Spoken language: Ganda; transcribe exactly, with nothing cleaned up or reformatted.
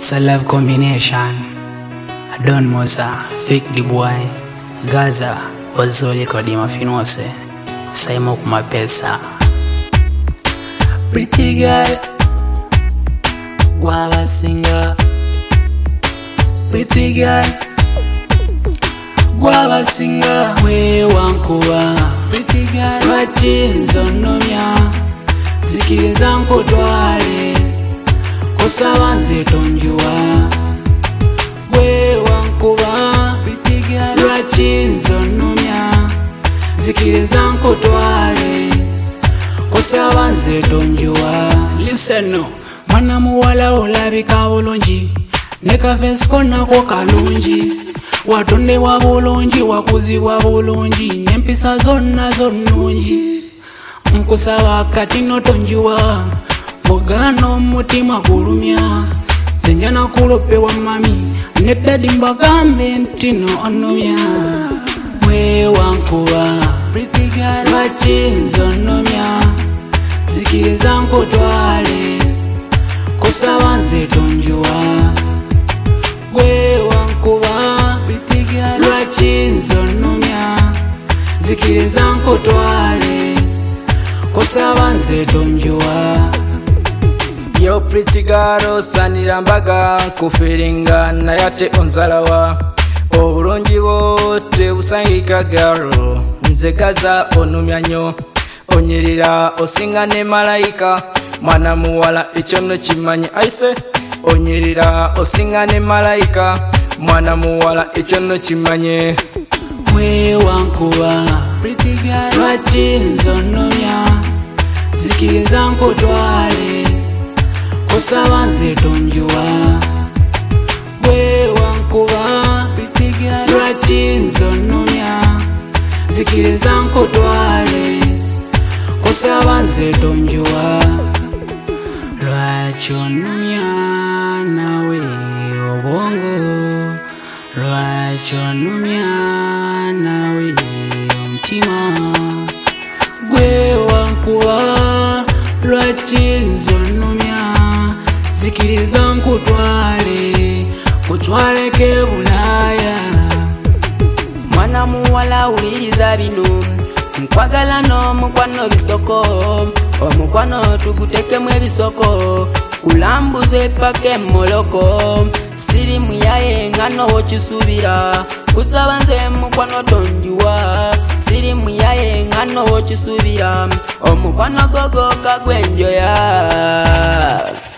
It's a love combination. Don Musa, Fake the Boy, Gaza, Ozoli Kodima Finose, Saimo Kumapesa. Pretty girl, Guava singer. Pretty girl, Guava singer. We wankuwa. Pretty girl, Machinzo nomya, Zikiriza nkotwale, Kosawanze tonjua. We wankuwa. Pretty girl, Machinzo nomya, Zikiriza nkotwale, Kosawanze tonjua. Listen no, mwana muwala olabika bulungi, neka face kona ko kalungi, watonde wa bulungi wakuzibwa bulungi, nempisa zonna zonnungi. Nkusaba kati notonjiwa, bogano mutima gulumya, zenjana kulope wa mami, nedadi mbagambe ntino onomya. We wankuwa. Pretty girl, Machinzo nomya, Zikiriza nkotwale, Kosawanze tonjua. We wankuba. Pretty girl, Machinzo nomya, Zikiriza nkotwale, Kosawanze tonjua. Yo pretty girl, sanira mbaga kufiringa nayate onzalawa, obulungi bote busangika girl, nze Gaza onumya nnyo, onyirira osinga ne malayika, mwana muwala ekyo nno kimanyi aise, onyirira osinga ne malayika, mwana muwala ekyo nno kimanyi. We wankuba. Pretty girl, Machinzo nomya, Zikiriza nkotwale, Kosawanze tonjua. We wankuba. Pretty girl, Machinzo nomya, Zikiriza nkotwale, Kosawanze tonjua. Lwaki onumya nawe obwongo, lwaki onumya nawe omutima. Gwe wankuba, Machinzo nomya, Zikiriza nkutwale, kutwaleke Bulaya. Mwana muwala uliriza bino, nkwagala n'omukwano bisoko, omukwano tugutekemu ebisoko, kulambuze pake moloko, siri muyaye ngano wokisubira, kusaba nze mukwano tonjua, siri muyaye ngano wokisubira, omukwano gogo kagwenjoya.